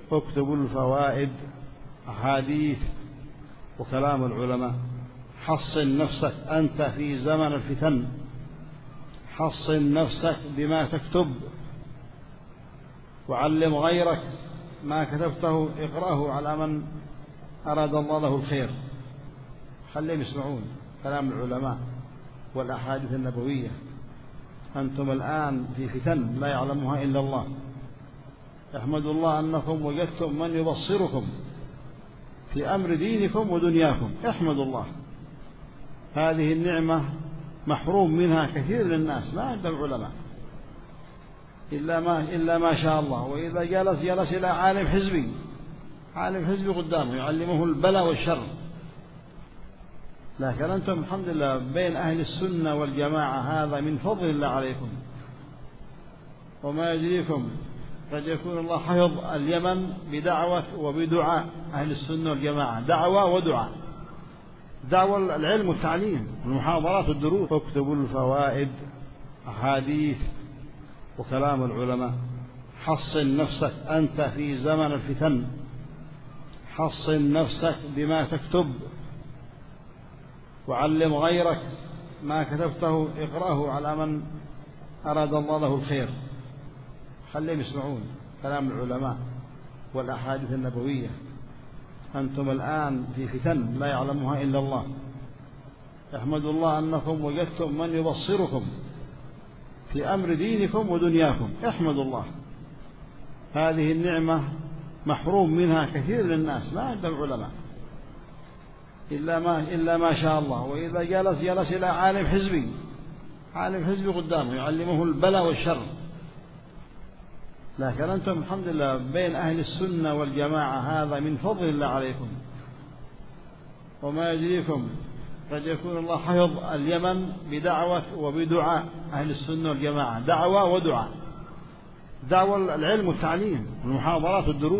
اكتبوا الفوائد، أحاديث وكلام العلماء. حصن نفسك أنت في زمن الفتن، حصن نفسك بما تكتب، وعلم غيرك ما كتبته، اقرأه على من أراد الله له الخير. خليهم يسمعون كلام العلماء والأحاديث النبوية. أنتم الآن في فتن لا يعلمها إلا الله. احمدوا الله أنكم وجدتم من يبصركم في أمر دينكم ودنياكم. احمدوا الله، هذه النعمة محروم منها كثير من الناس، ما عندهم علماء إلا ما شاء الله. وإذا جلس إلى عالم حزبي قدامه يعلمه البلاء والشر. لكن أنتم الحمد لله بين أهل السنة والجماعة، هذا من فضل الله عليكم. وما يجريكم قد يكون الله حفظ اليمن بدعوة وبدعاء أهل السنة والجماعة، دعوة ودعاء. دعوة العلم والتعليم، المحاضرات والدروس. اكتبوا الفوائد، أحاديث وكلام العلماء. حصن نفسك أنت في زمن الفتن، حصن نفسك بما تكتب، وعلم غيرك ما كتبته، اقرأه على من أراد الله له الخير. خليهم يسمعون كلام العلماء والأحاديث النبوية. أنتم الآن في فتن لا يعلمها إلا الله. احمدوا الله أنكم وجدتم من يبصركم في أمر دينكم ودنياكم. احمدوا الله، هذه النعمة محروم منها كثير من الناس، ما عندهم علماء إلا ما شاء الله. وإذا جلس إلى عالم حزبي قدامه يعلمه البلاء والشر. لكن أنتم الحمد لله بين أهل السنة والجماعة، هذا من فضل الله عليكم. وما يجريكم قد يكون الله حفظ اليمن بدعوة وبدعاء أهل السنة والجماعة، دعوة ودعاء. دعوة العلم والتعليم، المحاضرات والدروس.